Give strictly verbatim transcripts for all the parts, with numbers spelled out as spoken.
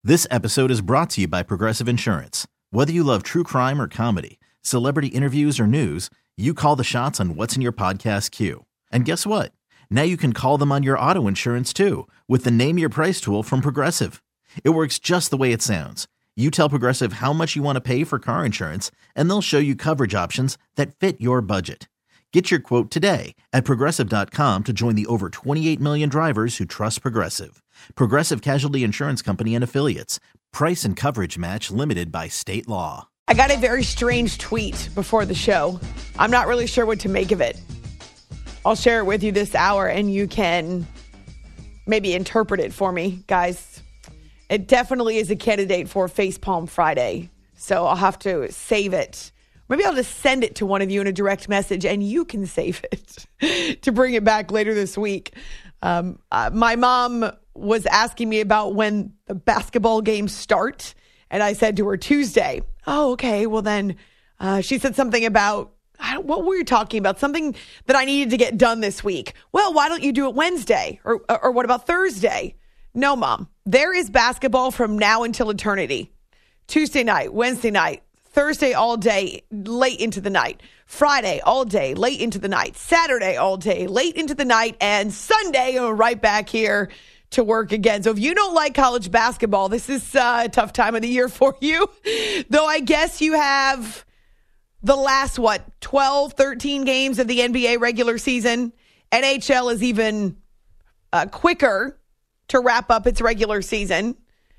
This episode is brought to you by Progressive Insurance. Whether you love true crime or comedy, celebrity interviews or news, you call the shots on what's in your podcast queue. And guess what? Now you can call them on your auto insurance too with the Name Your Price tool from Progressive. It works just the way it sounds. You tell Progressive how much you want to pay for car insurance, and they'll show you coverage options that fit your budget. Get your quote today at Progressive dot com to join the over twenty-eight million drivers who trust Progressive. Progressive Casualty Insurance Company and Affiliates. Price and coverage match limited by state law. I got a very strange tweet before the show. I'm not really sure what to make of it. I'll share it with you this hour, and you can maybe interpret it for me, guys. It definitely is a candidate for Facepalm Friday, so I'll have to save it. Maybe I'll just send it to one of you in a direct message, and you can save it to bring it back later this week. Um, uh, my mom was asking me about when the basketball games start, and I said to her Tuesday. Oh, okay. Well, then uh, she said something about, I don't, what were you talking about? Something that I needed to get done this week. Well, why don't you do it Wednesday? Or, or what about Thursday? No, Mom. There is basketball from now until eternity. Tuesday night, Wednesday night, Thursday all day, late into the night. Friday all day, late into the night. Saturday all day, late into the night. And Sunday, we're right back here to work again. So if you don't like college basketball, this is uh, a tough time of the year for you. Though I guess you have the last, what, twelve, thirteen games of the N B A regular season. N H L is even uh, quicker to wrap up its regular season.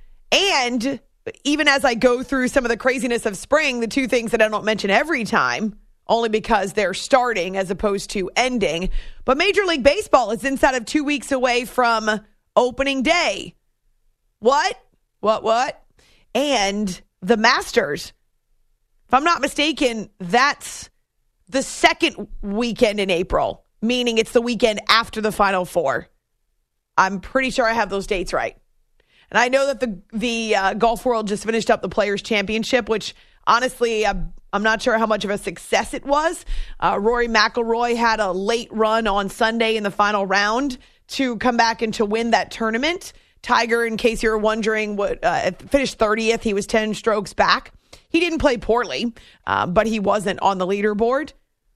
And even as I go through some of the craziness of spring, the two things that I don't mention every time, only because they're starting as opposed to ending. But Major League Baseball is inside of two weeks away from opening day. What? What, what? And the Masters. If I'm not mistaken, that's the second weekend in April, meaning it's the weekend after the Final Four. I'm pretty sure I have those dates right. And I know that the the uh, golf world just finished up the Players' Championship, which honestly, I'm, I'm not sure how much of a success it was. Uh, Rory McIlroy had a late run on Sunday in the final round to come back and to win that tournament. Tiger, in case you're wondering, what uh, finished thirtieth. He was ten strokes back. He didn't play poorly, uh, but he wasn't on the leaderboard.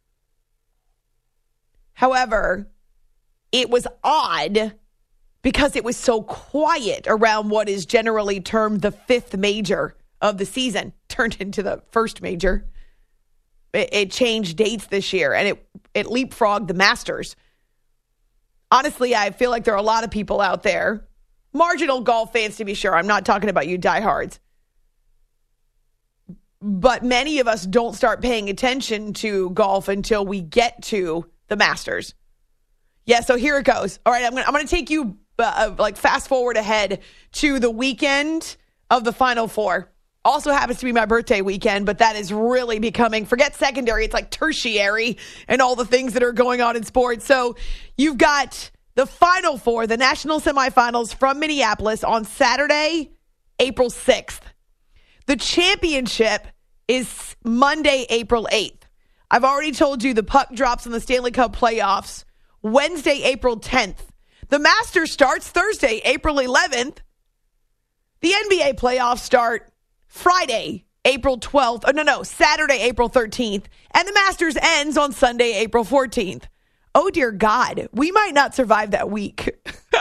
However, it was odd because it was so quiet around what is generally termed the fifth major of the season, turned into the first major. It, it changed dates this year, and it, it leapfrogged the Masters. Honestly, I feel like there are a lot of people out there, marginal golf fans to be sure, I'm not talking about you diehards, but many of us don't start paying attention to golf until we get to the Masters. Yeah, so here it goes. All right, I'm going I'm going to take you uh, like fast forward ahead to the weekend of the Final Four. Also happens to be my birthday weekend, but that is really becoming, forget secondary, it's like tertiary and all the things that are going on in sports. So you've got the Final Four, the national semifinals from Minneapolis on Saturday, April sixth. The championship is Monday, April eighth. I've already told you the puck drops in the Stanley Cup playoffs Wednesday, April tenth. The Masters starts Thursday, April eleventh. The N B A playoffs start Friday, April twelfth. Oh, no, no, Saturday, April thirteenth. And the Masters ends on Sunday, April fourteenth. Oh, dear God, we might not survive that week.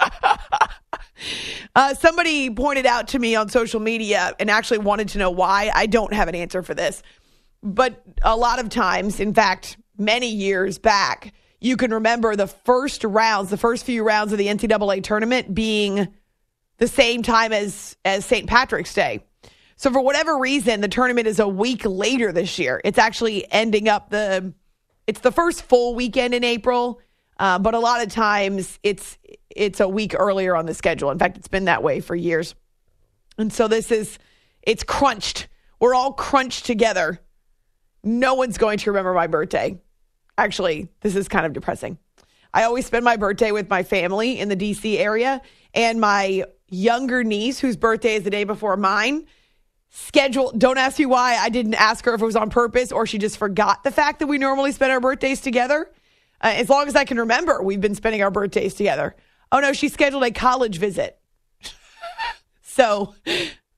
uh, somebody pointed out to me on social media and actually wanted to know why. I don't have an answer for this. But a lot of times, in fact, many years back, you can remember the first rounds, the first few rounds of the N C double A tournament being the same time as, as Saint Patrick's Day. So for whatever reason, the tournament is a week later this year. It's actually ending up the, it's the first full weekend in April, uh, but a lot of times it's it's a week earlier on the schedule. In fact, it's been that way for years. And so this is, it's crunched. We're all crunched together. No one's going to remember my birthday. Actually, this is kind of depressing. I always spend my birthday with my family in the D C area, and my younger niece, whose birthday is the day before mine, schedule. Don't ask me why. I didn't ask her if it was on purpose or she just forgot the fact that we normally spend our birthdays together. Uh, as long as I can remember, we've been spending our birthdays together. Oh no, she scheduled a college visit. So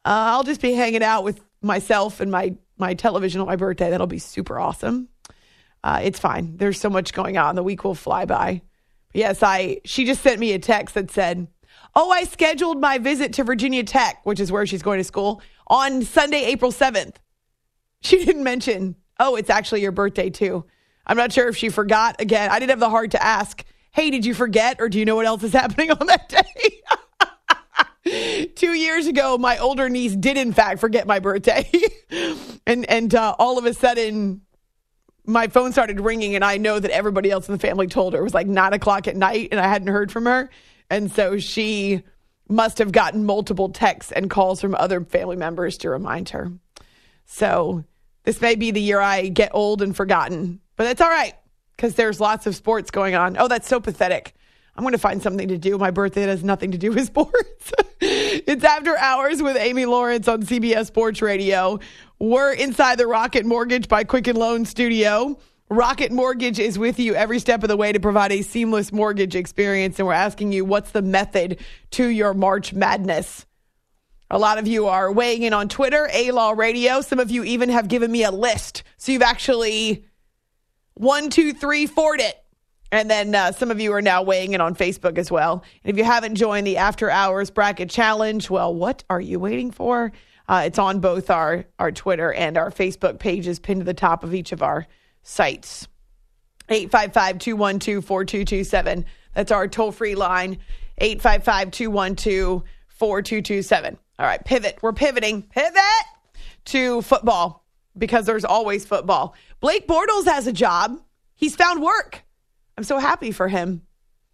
Uh, I'll just be hanging out with myself and my, my television on my birthday. That'll be super awesome. Uh, it's fine. There's so much going on. The week will fly by. Yes, I. She just sent me a text that said, oh, I scheduled my visit to Virginia Tech, which is where she's going to school, on Sunday, April seventh. She didn't mention, oh, it's actually your birthday too. I'm not sure if she forgot. Again, I didn't have the heart to ask, hey, did you forget? Or do you know what else is happening on that day? Two years ago, my older niece did, in fact, forget my birthday. and and uh, all of a sudden, my phone started ringing, and I know that everybody else in the family told her. It was like nine o'clock at night, and I hadn't heard from her. And so she must have gotten multiple texts and calls from other family members to remind her. So this may be the year I get old and forgotten. But that's all right, because there's lots of sports going on. Oh, that's so pathetic. I'm going to find something to do. My birthday that has nothing to do with sports. It's After Hours with Amy Lawrence on C B S Sports Radio. We're inside the Rocket Mortgage by Quicken Loan studio. Rocket Mortgage is with you every step of the way to provide a seamless mortgage experience. And we're asking you, what's the method to your March Madness? A lot of you are weighing in on Twitter, A-Law Radio. Some of you even have given me a list. So you've actually one, two, three, four'd it. And then uh, some of you are now weighing in on Facebook as well. And if you haven't joined the After Hours Bracket Challenge, well, what are you waiting for? Uh, it's on both our, our Twitter and our Facebook pages, pinned to the top of each of our sites. eight five five, two one two, four two two seven. That's our toll-free line, eight five five, two one two, four two two seven. All right, pivot. We're pivoting. Pivot to football, because there's always football. Blake Bortles has a job. He's found work. I'm so happy for him.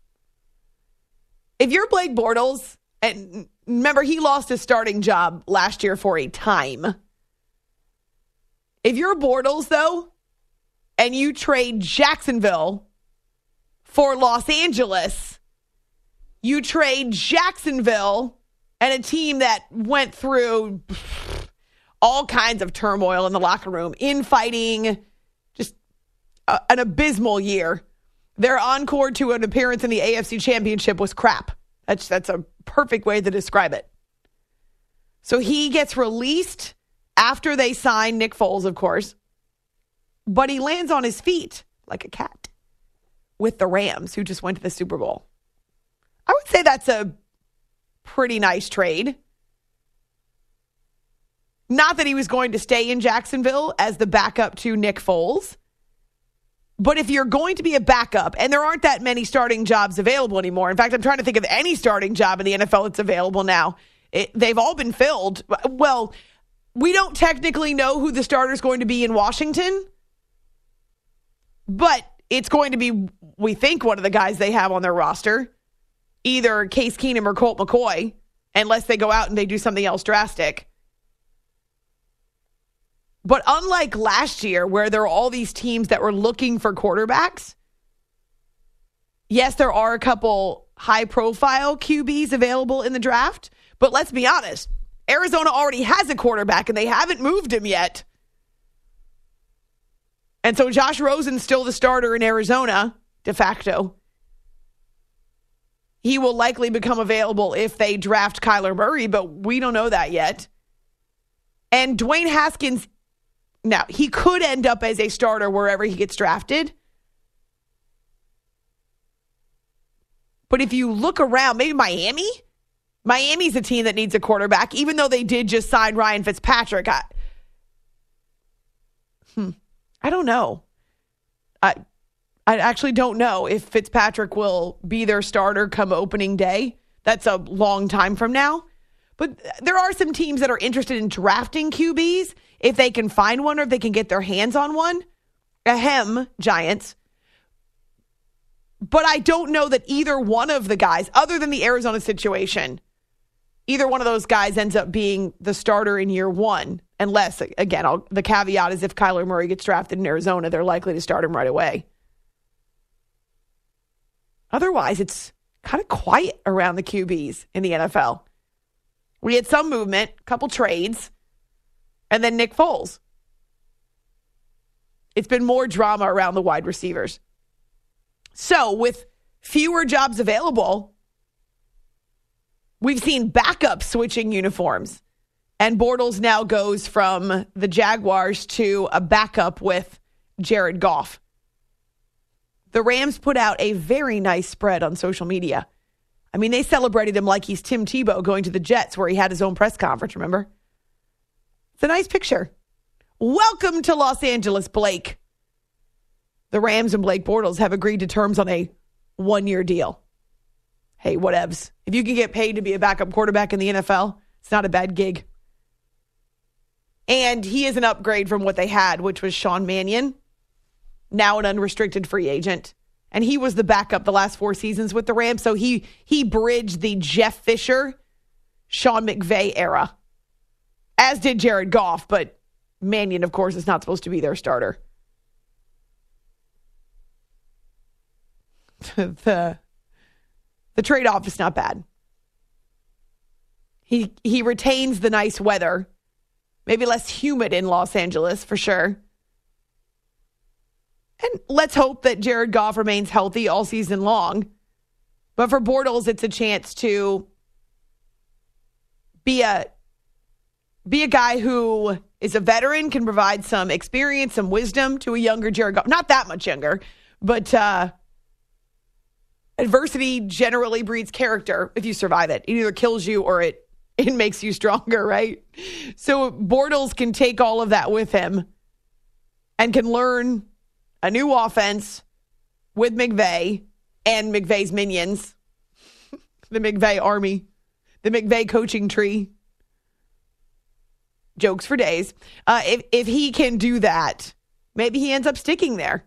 If you're Blake Bortles, and remember, he lost his starting job last year for a time. If you're Bortles, though, and you trade Jacksonville for Los Angeles, you trade Jacksonville and a team that went through all kinds of turmoil in the locker room, infighting, just a, an abysmal year. Their encore to an appearance in the A F C Championship was crap. That's that's a perfect way to describe it. So he gets released after they sign Nick Foles, of course. But he lands on his feet like a cat with the Rams, who just went to the Super Bowl. I would say that's a pretty nice trade. Not that he was going to stay in Jacksonville as the backup to Nick Foles. But if you're going to be a backup, and there aren't that many starting jobs available anymore. In fact, I'm trying to think of any starting job in the N F L that's available now. It, they've all been filled. Well, we don't technically know who the starter is going to be in Washington. But it's going to be, we think, one of the guys they have on their roster. Either Case Keenum or Colt McCoy, unless they go out and they do something else drastic. But unlike last year, where there are all these teams that were looking for quarterbacks, yes, there are a couple high-profile Q Bs available in the draft. But let's be honest, Arizona already has a quarterback, and they haven't moved him yet. And so Josh Rosen's still the starter in Arizona, de facto. He will likely become available if they draft Kyler Murray, but we don't know that yet. And Dwayne Haskins, now, he could end up as a starter wherever he gets drafted. But if you look around, maybe Miami? Miami's a team that needs a quarterback, even though they did just sign Ryan Fitzpatrick. I, hmm, I don't know. I I actually don't know if Fitzpatrick will be their starter come opening day. That's a long time from now. But there are some teams that are interested in drafting Q Bs if they can find one or if they can get their hands on one. Ahem, Giants. But I don't know that either one of the guys, other than the Arizona situation, either one of those guys ends up being the starter in year one. Unless, again, I'll, the caveat is if Kyler Murray gets drafted in Arizona, they're likely to start him right away. Otherwise, it's kind of quiet around the Q Bs in the N F L. We had some movement, a couple trades, and then Nick Foles. It's been more drama around the wide receivers. So with fewer jobs available, we've seen backups switching uniforms. And Bortles now goes from the Jaguars to a backup with Jared Goff. The Rams put out a very nice spread on social media. I mean, they celebrated him like he's Tim Tebow going to the Jets where he had his own press conference, remember? It's a nice picture. Welcome to Los Angeles, Blake. The Rams and Blake Bortles have agreed to terms on a one-year deal. Hey, whatevs. If you can get paid to be a backup quarterback in the N F L, it's not a bad gig. And he is an upgrade from what they had, which was Sean Mannion, now an unrestricted free agent. And he was the backup the last four seasons with the Rams. So he he bridged the Jeff Fisher, Sean McVay era, as did Jared Goff. But Mannion, of course, is not supposed to be their starter. the the trade-off is not bad. He he retains the nice weather. Maybe less humid in Los Angeles, for sure. And let's hope that Jared Goff remains healthy all season long. But for Bortles, it's a chance to be a, be a guy who is a veteran, can provide some experience, some wisdom to a younger Jared Goff. Not that much younger, but uh, adversity generally breeds character if you survive it. It either kills you or it It makes you stronger, right? So Bortles can take all of that with him and can learn a new offense with McVay and McVay's minions, the McVay army, the McVay coaching tree. Jokes for days. Uh, if, if he can do that, maybe he ends up sticking there.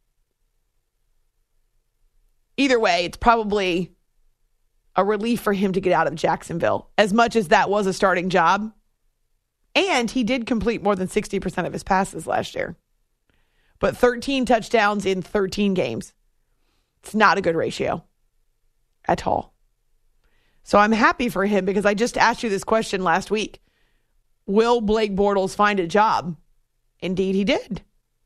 Either way, it's probably a relief for him to get out of Jacksonville, as much as that was a starting job. And he did complete more than sixty percent of his passes last year. But thirteen touchdowns in thirteen games. It's not a good ratio at all. So I'm happy for him because I just asked you this question last week. Will Blake Bortles find a job? Indeed, he did.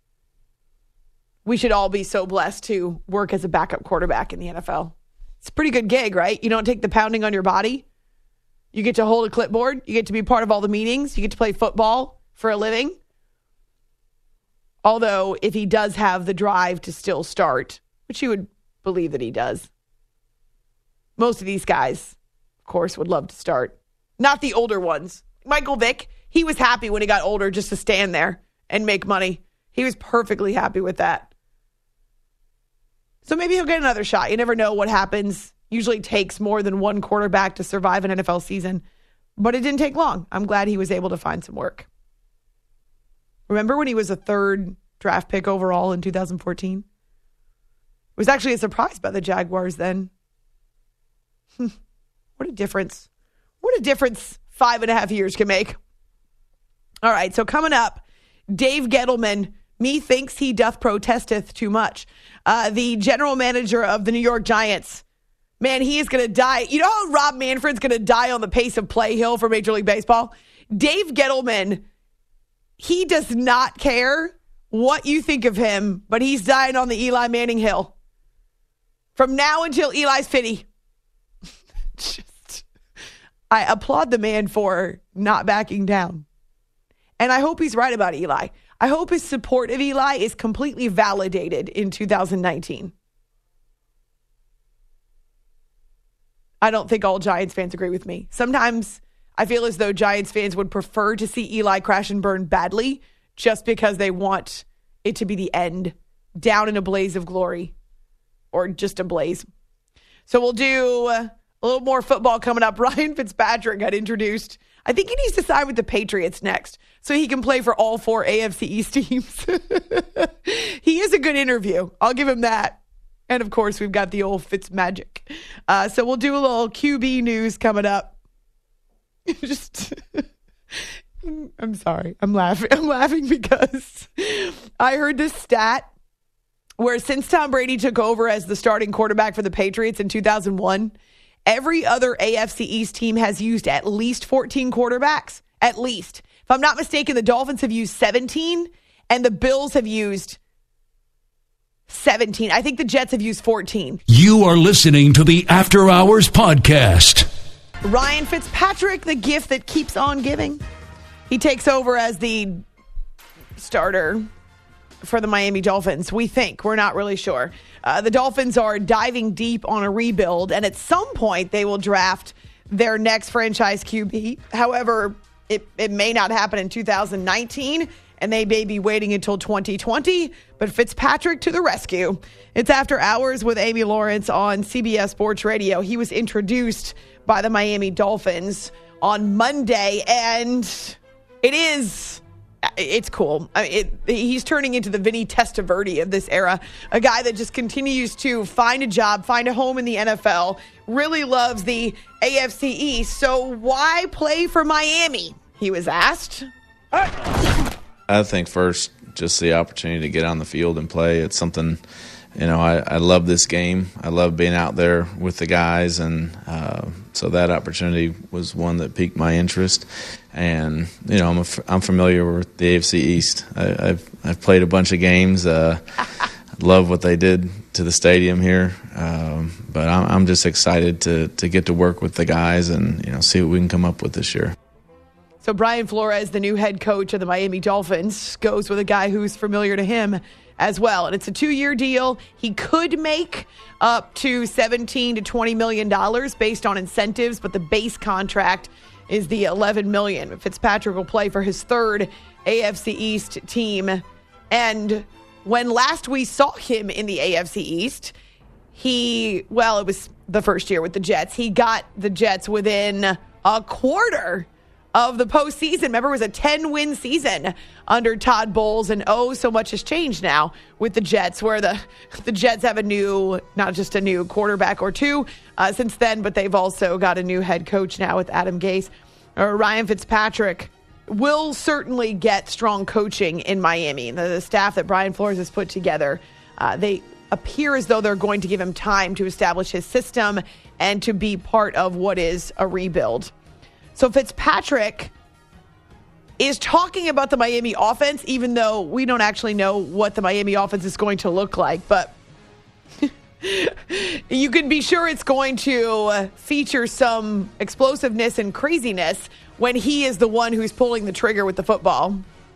We should all be so blessed to work as a backup quarterback in the N F L. It's a pretty good gig, right? You don't take the pounding on your body. You get to hold a clipboard. You get to be part of all the meetings. You get to play football for a living. Although, if he does have the drive to still start, which you would believe that he does, most of these guys, of course, would love to start. Not the older ones. Michael Vick, he was happy when he got older just to stand there and make money. He was perfectly happy with that. So maybe he'll get another shot. You never know what happens. Usually takes more than one quarterback to survive an N F L season. But it didn't take long. I'm glad he was able to find some work. Remember when he was a third draft pick overall in two thousand fourteen? It was actually a surprise by the Jaguars then. What a difference. What a difference five and a half years can make. All right, so coming up, Dave Gettleman, methinks he doth protesteth too much. Uh, the general manager of the New York Giants. Man, he is going to die. You know how Rob Manfred's going to die on the pace of play hill for Major League Baseball? Dave Gettleman, he does not care what you think of him, but he's dying on the Eli Manning hill. From now until Eli's fifty. Just, I applaud the man for not backing down. And I hope he's right about Eli. I hope his support of Eli is completely validated in two thousand nineteen. I don't think all Giants fans agree with me. Sometimes I feel as though Giants fans would prefer to see Eli crash and burn badly just because they want it to be the end, down in a blaze of glory, or just a blaze. So we'll do a little more football coming up. Ryan Fitzpatrick got introduced. I think he needs to sign with the Patriots next so he can play for all four A F C East teams. He is a good interview. I'll give him that. And, of course, we've got the old Fitz magic. Uh, so we'll do a little Q B news coming up. Just, I'm sorry. I'm laughing. I'm laughing because I heard this stat where since Tom Brady took over as the starting quarterback for the Patriots in two thousand one, every other A F C East team has used at least fourteen quarterbacks. At least. If I'm not mistaken, the Dolphins have used seventeen and the Bills have used seventeen. I think the Jets have used fourteen. You are listening to the After Hours Podcast. Ryan Fitzpatrick, the gift that keeps on giving. He takes over as the starter for the Miami Dolphins. We think. We're not really sure. Uh, the Dolphins are diving deep on a rebuild, and at some point they will draft their next franchise Q B. However, it, it may not happen in two thousand nineteen, and they may be waiting until twenty twenty, but Fitzpatrick to the rescue. It's After Hours with Amy Lawrence on C B S Sports Radio. He was introduced by the Miami Dolphins on Monday, and it is... It's cool. I mean, it, he's turning into the Vinny Testaverde of this era, a guy that just continues to find a job, find a home in the N F L, really loves the A F C East. So why play for Miami? He was asked. I think first, just the opportunity to get on the field and play. It's something, you know, I, I love this game. I love being out there with the guys, and uh, so that opportunity was one that piqued my interest. And you know, I'm a, I'm familiar with the A F C East. I, I've I've played a bunch of games. Uh, love what they did to the stadium here, um, but I'm, I'm just excited to to get to work with the guys and you know see what we can come up with this year. So Brian Flores, the new head coach of the Miami Dolphins, goes with a guy who's familiar to him as well. And it's a two-year deal. He could make up to seventeen to twenty million dollars based on incentives, but the base contract is the eleven million dollars. Fitzpatrick will play for his third A F C East team. And when last we saw him in the A F C East, he, well, it was the first year with the Jets. He got the Jets within a quarter of the postseason. Remember, it was a ten-win season under Todd Bowles, and oh, so much has changed now with the Jets, where the, the Jets have a new, not just a new quarterback or two uh, since then, but they've also got a new head coach now with Adam Gase. Or Ryan Fitzpatrick will certainly get strong coaching in Miami. The, the staff that Brian Flores has put together, uh, they appear as though they're going to give him time to establish his system and to be part of what is a rebuild. So Fitzpatrick is talking about the Miami offense, even though we don't actually know what the Miami offense is going to look like. But you can be sure it's going to feature some explosiveness and craziness when he is the one who's pulling the trigger with the football.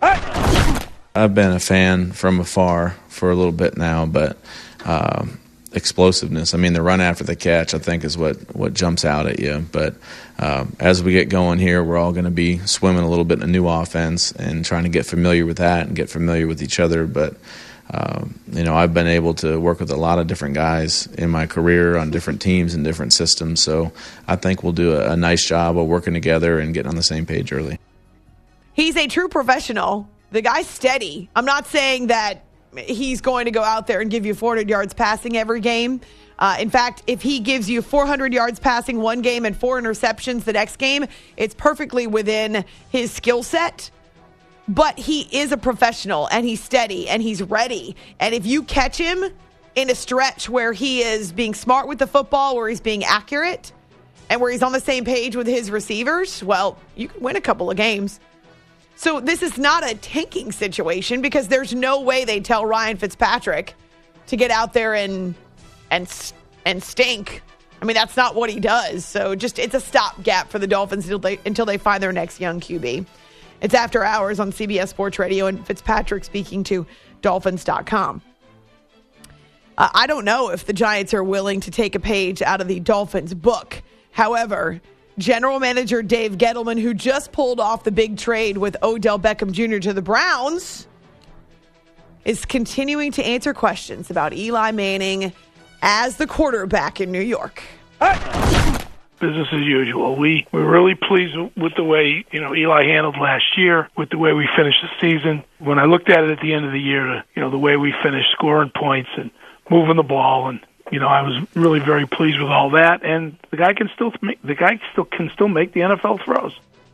I've been a fan from afar for a little bit now, but um, explosiveness. I mean, the run after the catch, I think, is what, what jumps out at you. But um, as we get going here, we're all going to be swimming a little bit in a new offense and trying to get familiar with that and get familiar with each other. But, um, you know, I've been able to work with a lot of different guys in my career on different teams and different systems. So I think we'll do a, a nice job of working together and getting on the same page early. He's a true professional. The guy's steady. I'm not saying that he's going to go out there and give you four hundred yards passing every game. Uh, in fact, if he gives you four hundred yards passing one game and four interceptions the next game, it's perfectly within his skill set. But he is a professional, and he's steady, and he's ready. And if you catch him in a stretch where he is being smart with the football, where he's being accurate, and where he's on the same page with his receivers, well, you can win a couple of games. So this is not a tanking situation, because there's no way they tell Ryan Fitzpatrick to get out there and and and stink. I mean, that's not what he does. So just it's a stopgap for the Dolphins until they, until they find their next young Q B. It's After Hours on C B S Sports Radio, and Fitzpatrick speaking to Dolphins dot com. Uh, I don't know if the Giants are willing to take a page out of the Dolphins book. However, General Manager Dave Gettleman, who just pulled off the big trade with Odell Beckham Junior to the Browns, is continuing to answer questions about Eli Manning as the quarterback in New York. Business as usual. We were really pleased with the way, you know, Eli handled last year, with the way we finished the season. When I looked at it at the end of the year, you know, the way we finished scoring points and moving the ball, and you know, I was really very pleased with all that. And the guy can still make, the guy still can still make the N F L throws.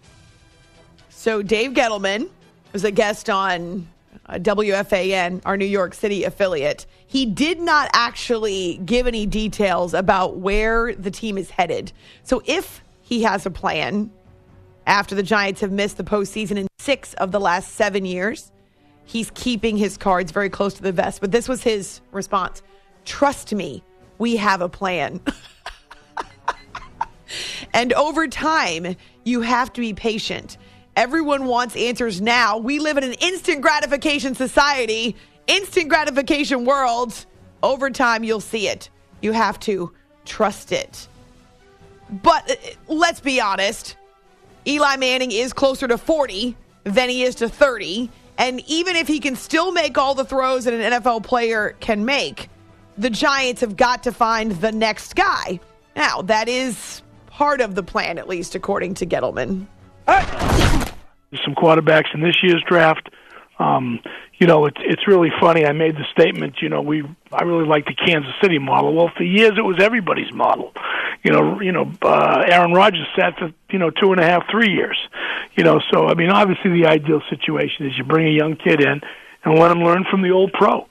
So Dave Gettleman was a guest on uh, W F A N, our New York City affiliate. He did not actually give any details about where the team is headed. So if he has a plan after the Giants have missed the postseason in six of the last seven years, he's keeping his cards very close to the vest. But this was his response. Trust me, we have a plan. And over time, you have to be patient. Everyone wants answers now. We live in an instant gratification society, instant gratification world. Over time, you'll see it. You have to trust it. But uh, let's be honest. Eli Manning is closer to forty than he is to thirty. And even if he can still make all the throws that an N F L player can make, the Giants have got to find the next guy. Now, that is part of the plan, at least according to Gettleman. There's some quarterbacks in this year's draft. Um, you know, it's it's really funny. I made the statement, you know, we I really like the Kansas City model. Well, for years it was everybody's model. You know, you know, uh, Aaron Rodgers sat for, you know, two and a half, three years. You know, so, I mean, obviously the ideal situation is you bring a young kid in and let him learn from the old pro.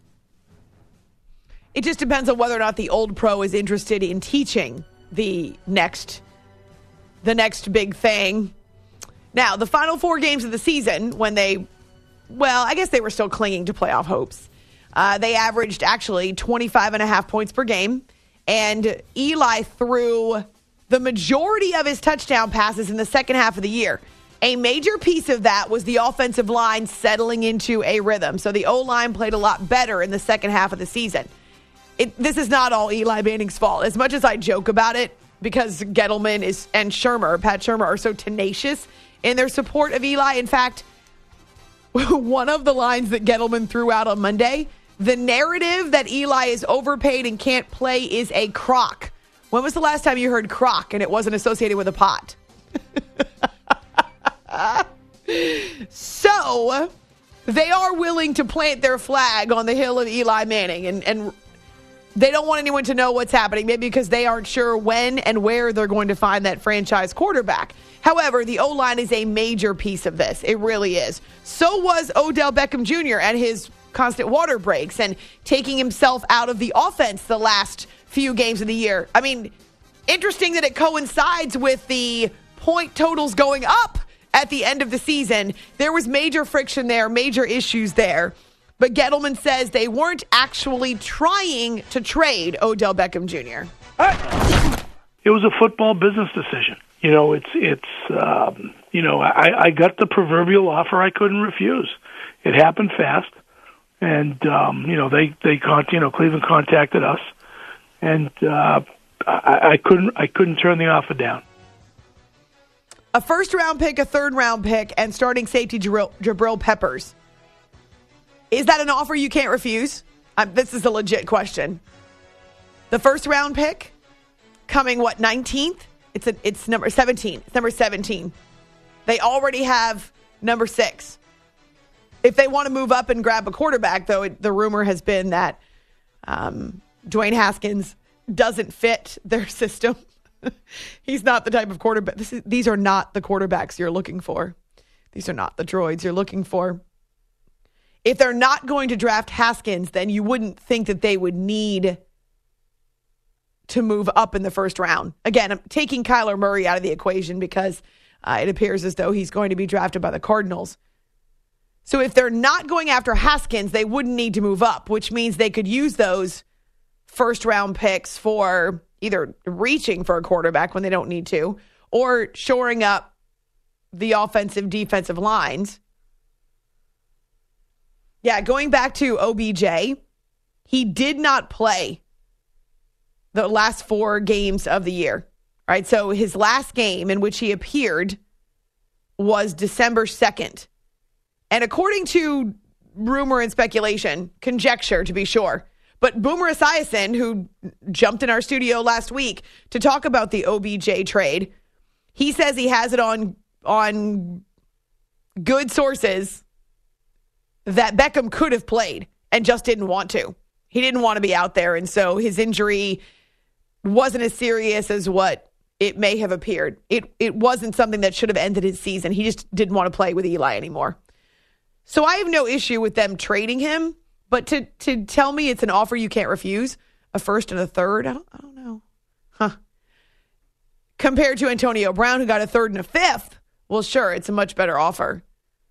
It just depends on whether or not the old pro is interested in teaching the next, the next big thing. Now, the final four games of the season, when they, well, I guess they were still clinging to playoff hopes. Uh, they averaged actually twenty-five and a half points per game. And Eli threw the majority of his touchdown passes in the second half of the year. A major piece of that was the offensive line settling into a rhythm. So the O-line played a lot better in the second half of the season. It, this is not all Eli Manning's fault. As much as I joke about it, because Gettleman is and Shurmur, Pat Shurmur, are so tenacious in their support of Eli. In fact, one of the lines that Gettleman threw out on Monday, the narrative that Eli is overpaid and can't play is a crock. When was the last time you heard crock and it wasn't associated with a pot? So, they are willing to plant their flag on the hill of Eli Manning, and, and they don't want anyone to know what's happening, maybe because they aren't sure when and where they're going to find that franchise quarterback. However, the O-line is a major piece of this. It really is. So was Odell Beckham Junior and his constant water breaks and taking himself out of the offense the last few games of the year. I mean, interesting that it coincides with the point totals going up at the end of the season. There was major friction there, major issues there. But Gettleman says they weren't actually trying to trade Odell Beckham Junior It was a football business decision. You know, it's, it's um, you know, I, I got the proverbial offer I couldn't refuse. It happened fast. And, um, you know, they, they con- you know, Cleveland contacted us. And uh, I, I couldn't I couldn't turn the offer down. A first-round pick, a third-round pick, and starting safety Jabril, Jabril Peppers. Is that an offer you can't refuse? Um, this is a legit question. The first-round pick, coming, what, nineteenth? It's a, it's number seventeen. It's number seventeen. They already have number six. If they want to move up and grab a quarterback, though, it, the rumor has been that um, Dwayne Haskins doesn't fit their system. He's not the type of quarterback. This is, these are not the quarterbacks you're looking for. These are not the droids you're looking for. If they're not going to draft Haskins, then you wouldn't think that they would need to move up in the first round. Again, I'm taking Kyler Murray out of the equation because uh, it appears as though he's going to be drafted by the Cardinals. So if they're not going after Haskins, they wouldn't need to move up, which means they could use those first round picks for either reaching for a quarterback when they don't need to, or shoring up the offensive defensive lines. Yeah, going back to O B J, he did not play the last four games of the year. All right, so his last game in which he appeared was December second. And according to rumor and speculation, conjecture to be sure, but Boomer Esiason, who jumped in our studio last week to talk about the O B J trade, he says he has it on, on good sources that Beckham could have played and just didn't want to. He didn't want to be out there, and so his injury wasn't as serious as what it may have appeared. It it wasn't something that should have ended his season. He just didn't want to play with Eli anymore. So I have no issue with them trading him, but to, to tell me it's an offer you can't refuse, a first and a third, I don't, I don't know. Huh. Compared to Antonio Brown, who got a third and a fifth, well, sure, it's a much better offer.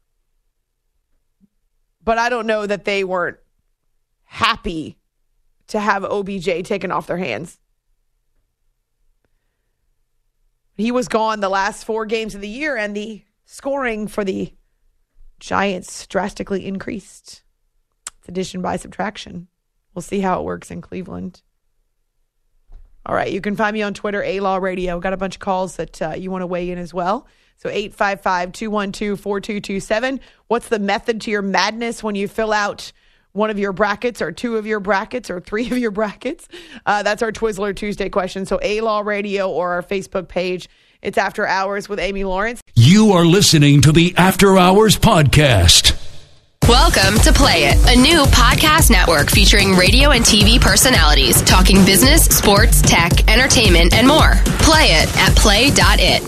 But I don't know that they weren't happy to have O B J taken off their hands. He was gone the last four games of the year, and the scoring for the Giants drastically increased. It's addition by subtraction. We'll see how it works in Cleveland. All right, you can find me on Twitter, A-Law Radio. Got a bunch of calls that uh, you want to weigh in as well. So eight five five, two one two, four two two seven. What's the method to your madness when you fill out one of your brackets or two of your brackets or three of your brackets? Uh, that's our Twizzler Tuesday question. So A-Law Radio or our Facebook page. It's After Hours with Amy Lawrence. You are listening to the After Hours Podcast. Welcome to Play It, a new podcast network featuring radio and T V personalities talking business, sports, tech, entertainment, and more. Play it at play dot it.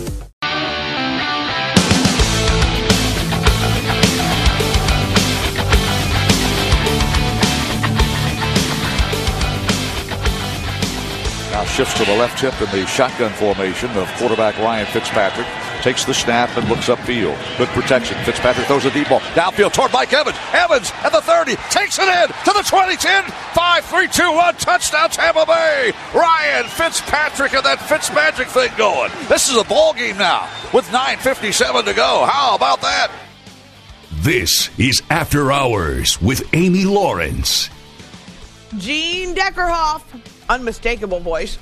Now shifts to the left hip in the shotgun formation of quarterback Ryan Fitzpatrick. Takes the snap and looks upfield. Good protection. Fitzpatrick throws a deep ball. Downfield toward Mike Evans. Evans at the thirty. Takes it in to the twenty, ten, five, three, two, one. Touchdown Tampa Bay. Ryan Fitzpatrick and that Fitzmagic thing going. This is a ball game now with nine fifty-seven to go. How about that? This is After Hours with Amy Lawrence. Gene Deckerhoff. Unmistakable voice.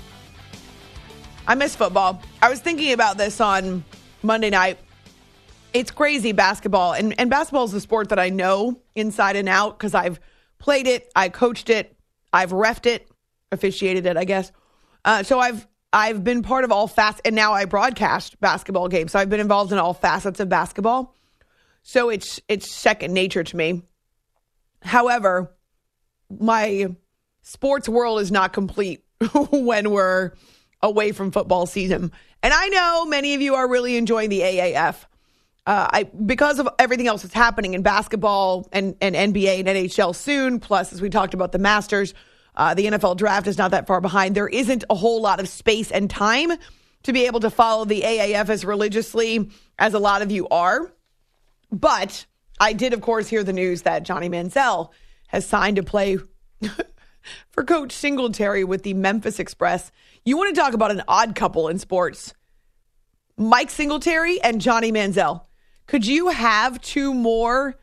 I miss football. I was thinking about this on Monday night. It's crazy, basketball. And, and basketball is a sport that I know inside and out because I've played it, I coached it, I've reffed it, officiated it, I guess. Uh, so I've I've been part of all facets, and now I broadcast basketball games. So I've been involved in all facets of basketball. So it's it's second nature to me. However, my sports world is not complete when we're away from football season. And I know many of you are really enjoying the A A F. Uh, I because of everything else that's happening in basketball and, and N B A and N H L soon, plus as we talked about the Masters, uh, the N F L draft is not that far behind. There isn't a whole lot of space and time to be able to follow the A A F as religiously as a lot of you are. But I did, of course, hear the news that Johnny Manziel has signed to play for Coach Singletary with the Memphis Express. You want to talk about an odd couple in sports. Mike Singletary and Johnny Manziel. Could you have two more,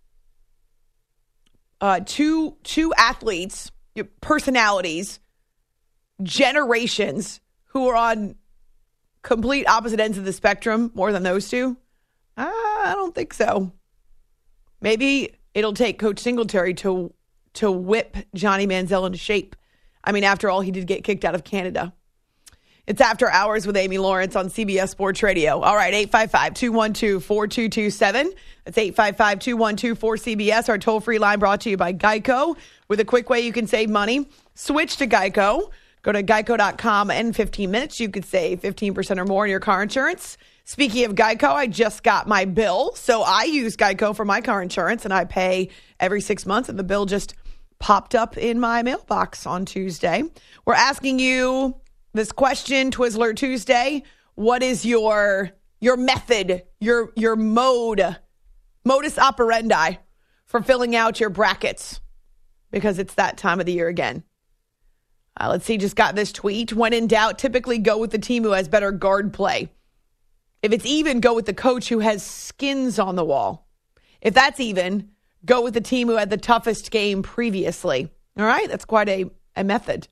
uh, two, two athletes, personalities, generations who are on complete opposite ends of the spectrum more than those two? Uh, I don't think so. Maybe it'll take Coach Singletary to to whip Johnny Manziel into shape. I mean, after all, he did get kicked out of Canada. It's After Hours with Amy Lawrence on C B S Sports Radio. All right, eight five five, two one two, four two two seven. That's eight five five, two one two, four C B S. Our toll-free line brought to you by Geico. With a quick way you can save money, switch to Geico. Go to geico dot com. In fifteen minutes, you could save fifteen percent or more on your car insurance. Speaking of Geico, I just got my bill. So I use Geico for my car insurance, and I pay every six months, and the bill just popped up in my mailbox on Tuesday. We're asking you this question, Twizzler Tuesday. What is your your method, your your mode, modus operandi for filling out your brackets? Because it's that time of the year again. Uh, let's see, just got this tweet. When in doubt, typically go with the team who has better guard play. If it's even, go with the coach who has skins on the wall. If that's even, go with the team who had the toughest game previously. All right, that's quite a, a method.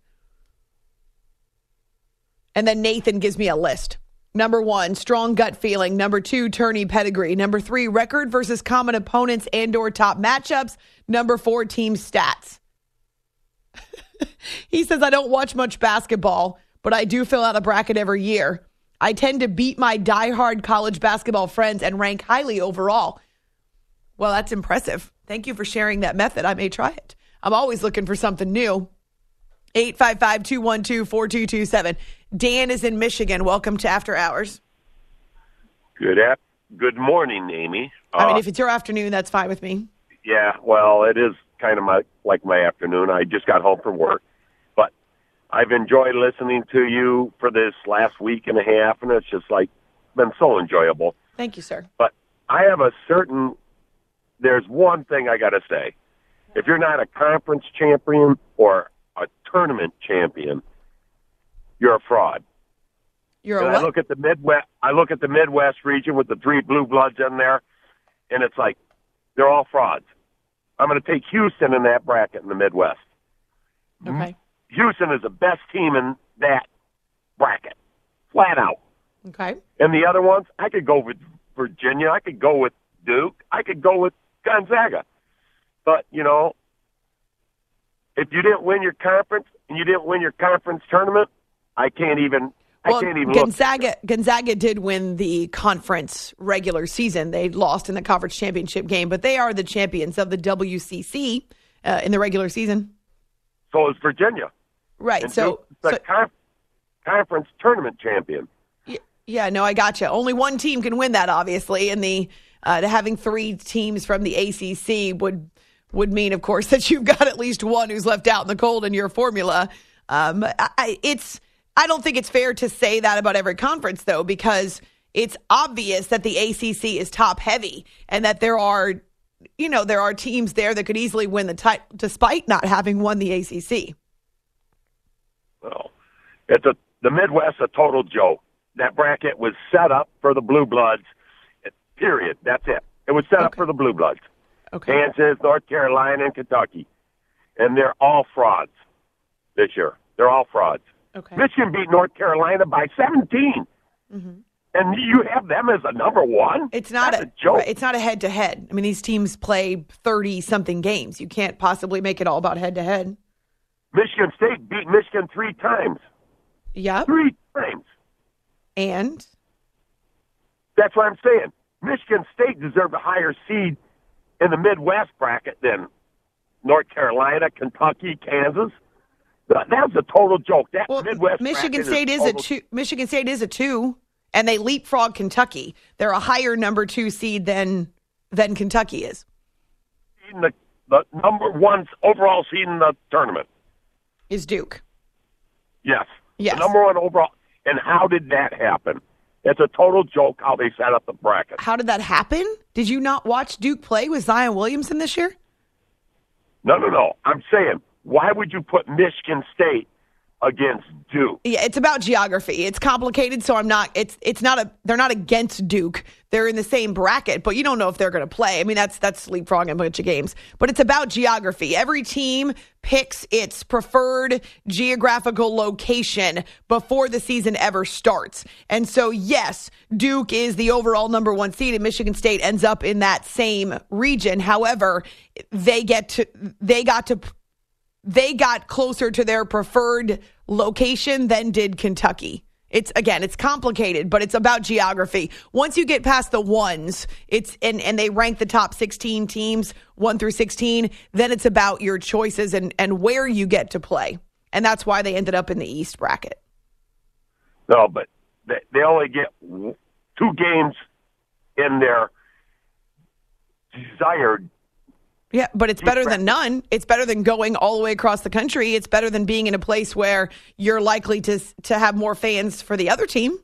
And then Nathan gives me a list. Number one, strong gut feeling. Number two, tourney pedigree. Number three, record versus common opponents and or top matchups. Number four, team stats. He says, I don't watch much basketball, but I do fill out a bracket every year. I tend to beat my diehard college basketball friends and rank highly overall. Well, that's impressive. Thank you for sharing that method. I may try it. I'm always looking for something new. eight five five, two one two, four two two seven. Dan is in Michigan. Welcome to After Hours. Good ap- Good morning, Amy. I mean, uh, if it's your afternoon, that's fine with me. Yeah, well, it is kind of my like my afternoon. I just got home from work. But I've enjoyed listening to you for this last week and a half, and it's just like been so enjoyable. Thank you, sir. But I have a certain, there's one thing I got to say. If you're not a conference champion or a tournament champion, you're a fraud. You're a and what? I look at the Midwest. I look at the Midwest region with the three blue bloods in there, and it's like they're all frauds. I'm going to take Houston in that bracket in the Midwest. Okay. Houston is the best team in that bracket, flat out. Okay. And the other ones, I could go with Virginia. I could go with Duke. I could go with Gonzaga. But, you know, if you didn't win your conference and you didn't win your conference tournament, I can't even Well, I can't even Gonzaga, look. Gonzaga did win the conference regular season. They lost in the conference championship game, but they are the champions of the W C C uh, in the regular season. So is Virginia. Right. And So, Duke's the so conf- conference tournament champion. y- yeah, no, I gotcha. Only one team can win that, obviously, and the uh, having three teams from the A C C would would mean, of course, that you've got at least one who's left out in the cold in your formula. Um, I, it's. I don't think it's fair to say that about every conference, though, because it's obvious that the A C C is top heavy and that there are, you know, there are teams there that could easily win the title despite not having won the A C C. Well, it's a the Midwest a total joke. That bracket was set up for the Blue Bloods. Period. That's it. It was set Okay. up for the Blue Bloods. Okay. Kansas, North Carolina, and Kentucky, and they're all frauds this year. They're all frauds. Okay. Michigan beat North Carolina by seventeen, Mm-hmm. and you have them as a number one. It's not That's a, a joke. right, it's not a head to head. I mean, these teams play thirty something games. You can't possibly make it all about head to head. Michigan State beat Michigan three times. Yep. Three times. And That's what I'm saying. Michigan State deserved a higher seed in the Midwest bracket than North Carolina, Kentucky, Kansas. That that was a total joke. That well, Midwest Michigan bracket State is, is a total- two. Michigan State is a two, and they leapfrog Kentucky. They're a higher number two seed than than Kentucky is. The, the number one overall seed in the tournament. Is Duke? Yes. Yes. The number one overall. And how did that happen? It's a total joke how they set up the bracket. How did that happen? Did you not watch Duke play with Zion Williamson this year? No, no, no. I'm saying, why would you put Michigan State against Duke? Yeah, it's about geography. It's complicated, so I'm not. It's it's not a. They're not against Duke. They're in the same bracket, but you don't know if they're going to play. I mean, that's that's leapfrogging a bunch of games. But it's about geography. Every team picks its preferred geographical location before the season ever starts. And so, yes, Duke is the overall number one seed, and Michigan State ends up in that same region. However, they get to they got to. They got closer to their preferred location than did Kentucky. It's again, it's complicated, but it's about geography. Once you get past the ones, it's and, and they rank the top sixteen teams, one through sixteen, then it's about your choices and, and where you get to play. And that's why they ended up in the East bracket. No, but they, they only get two games in their desired. Yeah, but it's better than none. It's better than going all the way across the country. It's better than being in a place where you're likely to to have more fans for the other team.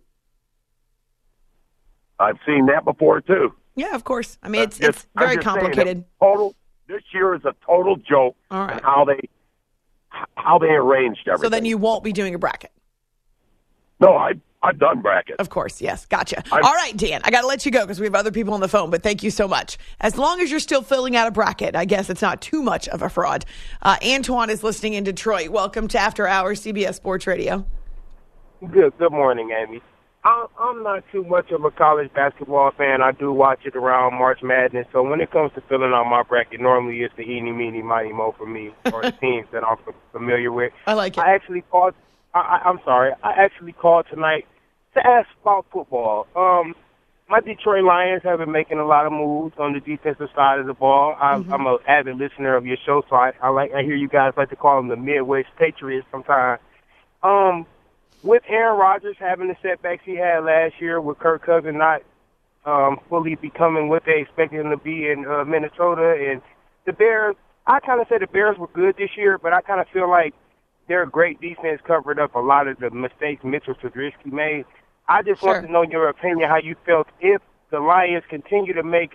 I've seen that before too. Yeah, of course. I mean, it's Uh, it's just- I'm very just saying, complicated. it's total. This year is a total joke. All right. on how they how they arranged everything. So then you won't be doing a bracket. No, I I've done brackets. Of course, yes. Gotcha. I'm- All right, Dan, I got to let you go because we have other people on the phone, but thank you so much. As long as you're still filling out a bracket, I guess it's not too much of a fraud. Uh, Antoine is listening in Detroit. Welcome to After Hours, C B S Sports Radio. Good. Good morning, Amy. I- I'm not too much of a college basketball fan. I do watch it around March Madness. So when it comes to filling out my bracket, normally it's the eeny, meeny, miny, mo for me, or the teams that I'm f- familiar with. I like it. I actually called. I, I, I'm sorry. I actually called tonight to ask about football. Um, my Detroit Lions have been making a lot of moves on the defensive side of the ball. I'm, Mm-hmm. I'm an avid listener of your show, so I, I like. I hear you guys like to call them the Midwest Patriots sometimes. Um. With Aaron Rodgers having the setbacks he had last year, with Kirk Cousins not um, fully becoming what they expected him to be in uh, Minnesota, and the Bears, I kind of said the Bears were good this year, but I kind of feel like their great defense covered up a lot of the mistakes Mitchell Trubisky made. I just Sure. want to know your opinion, how you felt if the Lions continue to make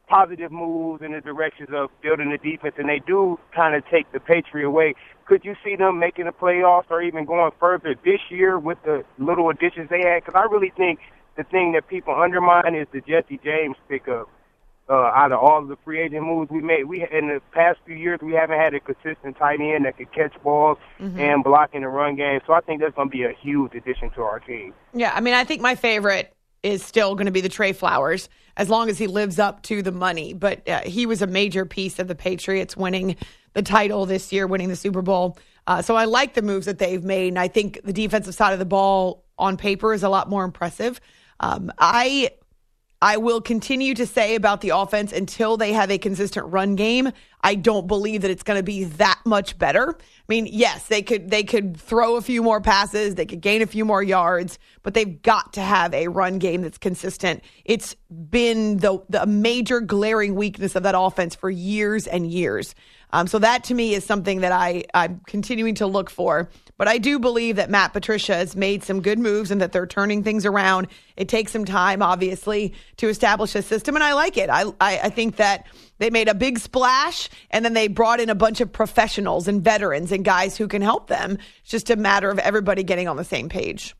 positive moves in the directions of building the defense, and they do kind of take the Patriot way. Could you see them making the playoffs or even going further this year with the little additions they had? Because I really think the thing that people undermine is the Jesse James pickup. Uh, out of all of the free agent moves we made, we in the past few years we haven't had a consistent tight end that could catch balls mm-hmm. and block in the run game. So I think that's going to be a huge addition to our team. Yeah, I mean, I think my favorite is still going to be the Trey Flowers, as long as he lives up to the money. But uh, he was a major piece of the Patriots winning the title this year, winning the Super Bowl. Uh, so I like the moves that they've made, and I think the defensive side of the ball on paper is a lot more impressive. Um, I I will continue to say about the offense until they have a consistent run game, I don't believe that it's going to be that much better. I mean, yes, they could they could throw a few more passes, they could gain a few more yards, but they've got to have a run game that's consistent. It's been the the major glaring weakness of that offense for years and years. Um, so that to me is something that I, I'm continuing to look for. But I do believe that Matt Patricia has made some good moves and that they're turning things around. It takes some time, obviously, to establish a system, and I like it. I, I, I think that they made a big splash, and then they brought in a bunch of professionals and veterans and guys who can help them. It's just a matter of everybody getting on the same page.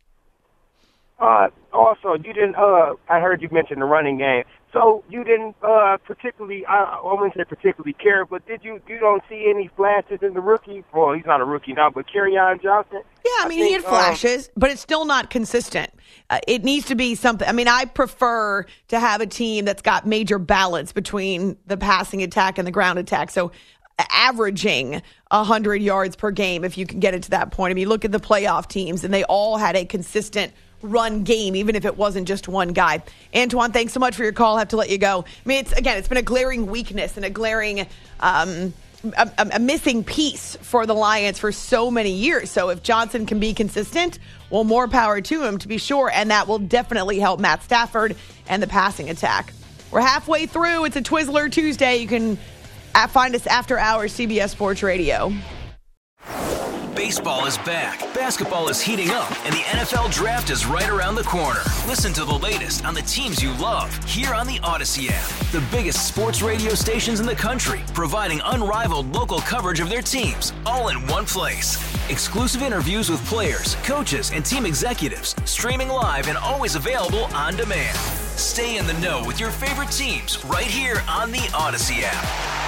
Uh, also, you didn't. Uh, I heard you mention the running game. So you didn't uh, particularly. I, I wouldn't say particularly care, but did you? You don't see any flashes in the rookie? Well, he's not a rookie now, but Kerryon Johnson. Yeah, I mean, I think, he had flashes, um, but it's still not consistent. Uh, it needs to be something. I mean, I prefer to have a team that's got major balance between the passing attack and the ground attack. So averaging one hundred yards per game, if you can get it to that point. I mean, look at the playoff teams, and they all had a consistent run game, even if it wasn't just one guy. Antoine, thanks so much for your call. I have to let you go. I mean, it's again, it's been a glaring weakness and a glaring um, a, a missing piece for the Lions for so many years. So if Johnson can be consistent, well, more power to him, to be sure, and that will definitely help Matt Stafford and the passing attack. We're halfway through. It's a Twizzler Tuesday. You can find us after hours, C B S Sports Radio. Baseball is back, basketball is heating up, and the N F L Draft is right around the corner. Listen to the latest on the teams you love here on the Odyssey app. The biggest sports radio stations in the country, providing unrivaled local coverage of their teams, all in one place. Exclusive interviews with players, coaches, and team executives, streaming live and always available on demand. Stay in the know with your favorite teams right here on the Odyssey app.